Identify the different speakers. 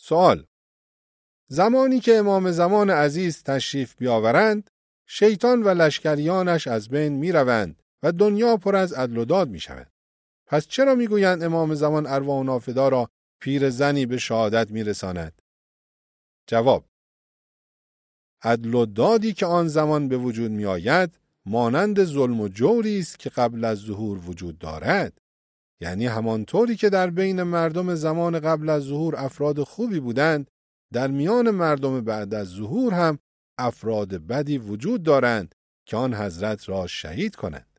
Speaker 1: سوال: زمانی که امام زمان عزیز تشریف بیاورند، شیطان و لشکریانش از بین می روند و دنیا پر از عدل و داد می شود. پس چرا می گویند امام زمان ارواح نافدا را پیرزنی به شهادت می رساند؟ جواب: عدل و دادی که آن زمان به وجود می آید مانند ظلم و جوری است که قبل از ظهور وجود دارد. یعنی همانطوری که در بین مردم زمان قبل از ظهور افراد خوبی بودند، در میان مردم بعد از ظهور هم افراد بدی وجود دارند که آن حضرت را شهید کنند.